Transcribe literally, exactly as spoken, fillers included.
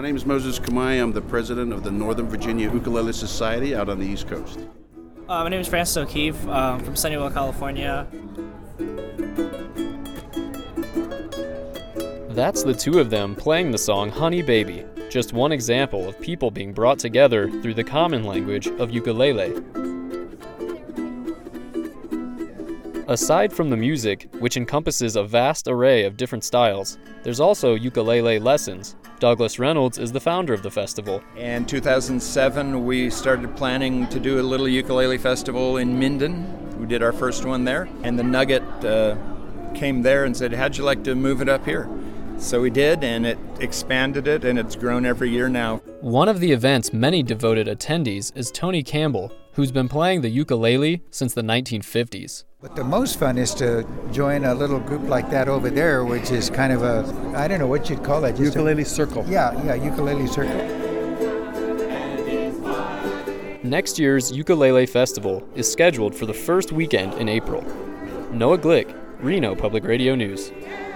name is Moses Kamai. I'm the president of the Northern Virginia Ukulele Society out on the East Coast. Uh, my name is Francis O'Keefe. I'm from Sunnyvale, California. That's the two of them playing the song Honey Baby, just one example of people being brought together through the common language of ukulele. Aside from the music, which encompasses a vast array of different styles, there's also ukulele lessons. Douglas Reynolds is the founder of the festival. In two thousand seven, we started planning to do a little ukulele festival in Minden. We did our first one there, and the Nugget uh, came there and said, how'd you like to move it up here? So we did, and it expanded it, and it's grown every year now. One of the event's many devoted attendees is Tony Campbell, who's been playing the ukulele since the nineteen fifties. But the most fun is to join a little group like that over there, which is kind of a, I don't know what you'd call it. Ukulele a, circle. Yeah, yeah, ukulele circle. Next year's Ukulele Festival is scheduled for the first weekend in April. Noah Glick, Reno Public Radio News.